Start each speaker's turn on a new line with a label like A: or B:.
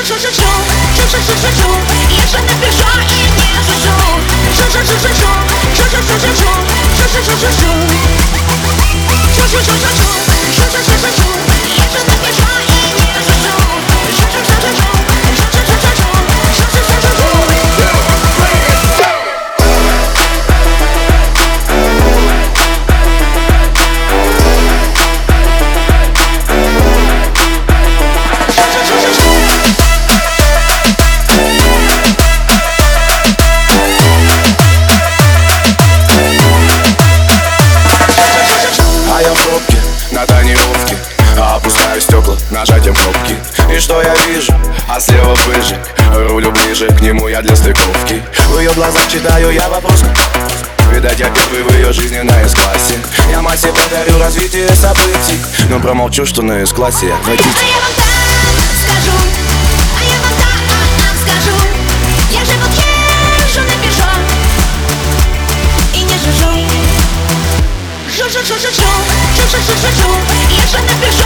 A: Я же напишу и не сужу.
B: На тонировке опускаю стекла нажатием кнопки. И что я вижу? А слева пыжик. Рулю ближе к нему я для стыковки. В ее глазах читаю я вопрос. Видать, я первый в ее жизни на С-классе. Я массе подарю развитие событий, но промолчу, что на С-классе я водитель.
A: А я вам так скажу, а я вам так скажу. Я же вот езжу на Пежо и не жужжу. Я же напишу